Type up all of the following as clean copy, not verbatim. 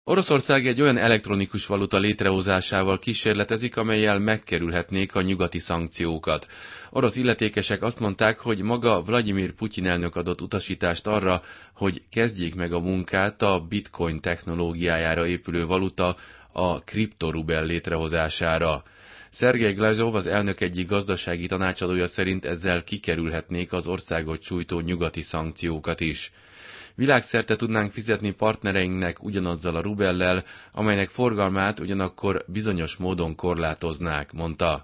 Oroszország egy olyan elektronikus valuta létrehozásával kísérletezik, amellyel megkerülhetnék a nyugati szankciókat. Orosz illetékesek azt mondták, hogy maga Vladimir Putyin elnök adott utasítást arra, hogy kezdjék meg a munkát a bitcoin technológiájára épülő valuta, a kriptorubel létrehozására. Szergej Glazov, az elnök egyik gazdasági tanácsadója szerint ezzel kikerülhetnék az országot sújtó nyugati szankciókat is. Világszerte tudnánk fizetni partnereinknek ugyanazzal a rubellel, amelynek forgalmát ugyanakkor bizonyos módon korlátoznák, mondta.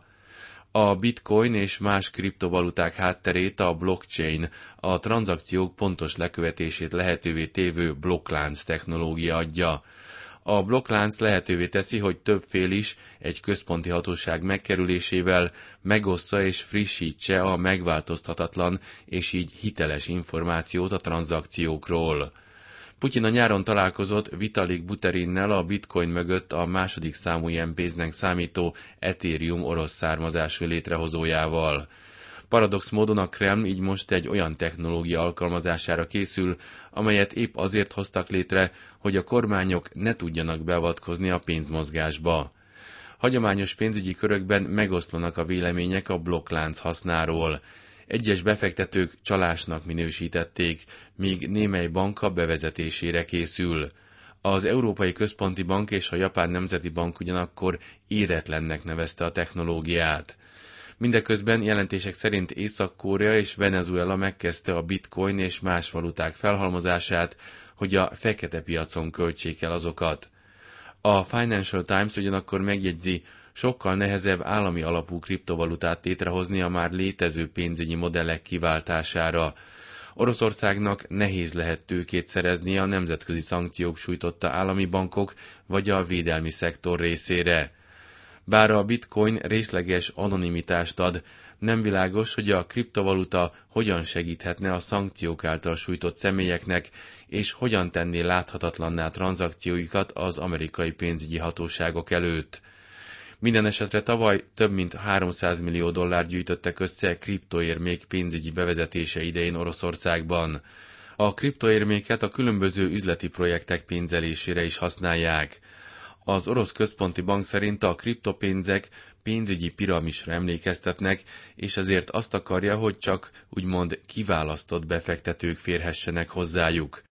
A bitcoin és más kriptovaluták hátterét a blockchain, a tranzakciók pontos lekövetését lehetővé tévő blokklánc technológia adja. A blokklánc lehetővé teszi, hogy több fél is egy központi hatóság megkerülésével megossza és frissítse a megváltoztathatlan és így hiteles információt a tranzakciókról. Putyin a nyáron találkozott Vitalik Buterinnel, a bitcoin mögött a második számú ilyen pénznek számító Ethereum orosz származású létrehozójával. Paradox módon a Kreml így most egy olyan technológia alkalmazására készül, amelyet épp azért hoztak létre, hogy a kormányok ne tudjanak beavatkozni a pénzmozgásba. Hagyományos pénzügyi körökben megoszlanak a vélemények a blokklánc hasznáról. Egyes befektetők csalásnak minősítették, míg némely bank a bevezetésére készül. Az Európai Központi Bank és a Japán Nemzeti Bank ugyanakkor éretlennek nevezte a technológiát. Mindeközben jelentések szerint Észak-Korea és Venezuela megkezdte a bitcoin és más valuták felhalmozását, hogy a fekete piacon költsék el azokat. A Financial Times ugyanakkor megjegyzi, sokkal nehezebb állami alapú kriptovalutát létrehozni a már létező pénzügyi modellek kiváltására. Oroszországnak nehéz lehet tőkét szerezni a nemzetközi szankciók sújtotta állami bankok vagy a védelmi szektor részére. Bár a bitcoin részleges anonimitást ad, nem világos, hogy a kriptovaluta hogyan segíthetne a szankciók által sújtott személyeknek, és hogyan tenné láthatatlanná tranzakcióikat az amerikai pénzügyi hatóságok előtt. Minden esetre tavaly több mint 300 millió dollárt gyűjtöttek össze kriptoérmék pénzügyi bevezetése idején Oroszországban. A kriptoérméket a különböző üzleti projektek pénzelésére is használják. Az orosz központi bank szerint a kriptopénzek pénzügyi piramisra emlékeztetnek, és ezért azt akarja, hogy csak úgymond kiválasztott befektetők férhessenek hozzájuk.